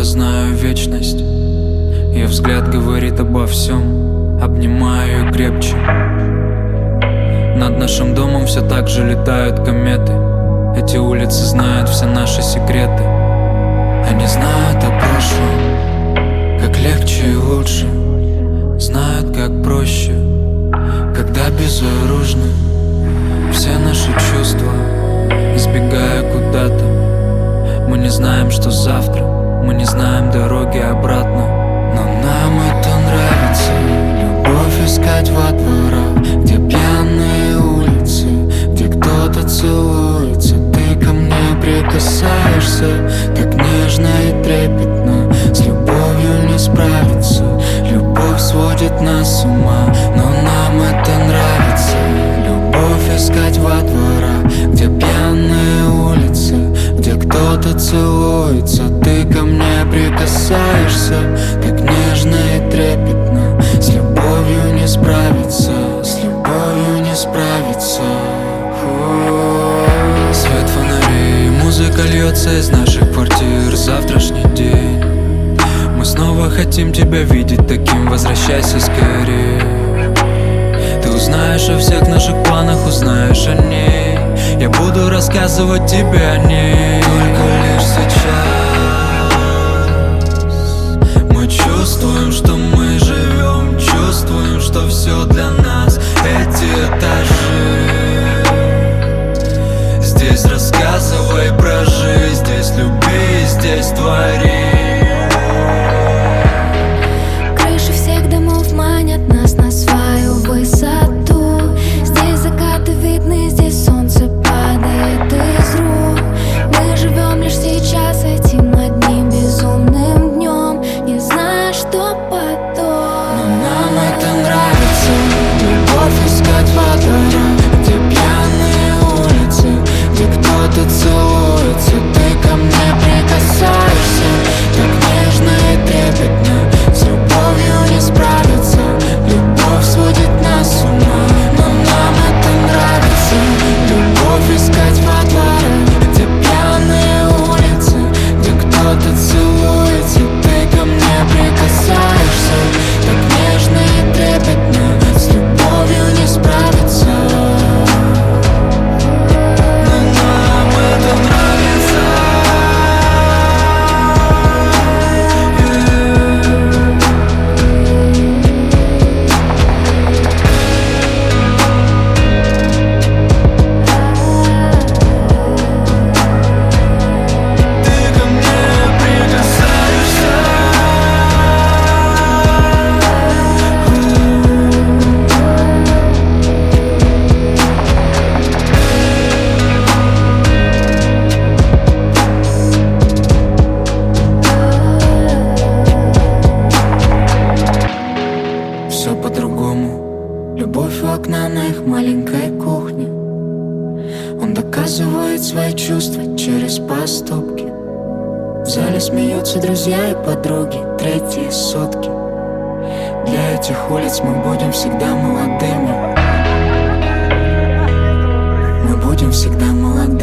знаю вечность. Ее взгляд говорит обо всем. Обнимаю ее крепче. Над нашим домом все так же летают кометы. Эти улицы знают все наши секреты. Они знают о прошлом, как легче и лучше. Знают, как проще, когда безоружны. Все наши чувства, избегая куда-то. Мы не знаем, что завтра, мы не знаем дороги обратно. Но нам это нравится. Любовь искать во дворах, где пьяные улицы, где кто-то целуется. Ты ко мне прикасаешься так нежно и трепетно. С любовью не справиться, любовь сводит нас с ума. Но нам это нравится. Любовь искать во дворах, где пьяные улицы, где кто-то целуется. Ты ко мне прикасаешься так нежно и трепетно. С любовью не справиться, с любовью не справиться. Свет фонарей, музыка льется из наших квартир. Завтрашний день, мы снова хотим тебя видеть таким. Возвращайся скорее. Ты узнаешь о всех наших планах, узнаешь о ней. Я буду рассказывать тебе о ней. Только лишь сейчас мы чувствуем, что мы живем. Чувствуем, что все для нас эти этажи. Здесь рассказывай про жизнь, здесь люби, здесь твори. Крыши всех домов манят нас на свою высоту. Здесь закаты видны, здесь солнце падает из рук. Мы живем лишь сейчас этим одним безумным днем, не зная, что потом. Но нам это нравится. Любовь искать во дворах, где пьяные улицы, где кто-то целуется. Ты ко мне прикасаешься так нежно и трепетно. С любовью не справиться, любовь сводит нас с ума. Но нам это нравится. Любовь искать во дворах, где пьяные улицы, где кто-то целуется. Ты ко мне прикасаешься так нежно и трепетно. С любовью не справиться. Но нам это нравится. Ты ко мне прикасаешься. Все по-другому. Любовь у окна на их маленькой кухне. Он доказывает свои чувства через поступки. В зале смеются друзья и подруги, третьи сотки. Для этих улиц мы будем всегда молодыми. Мы будем всегда молодыми.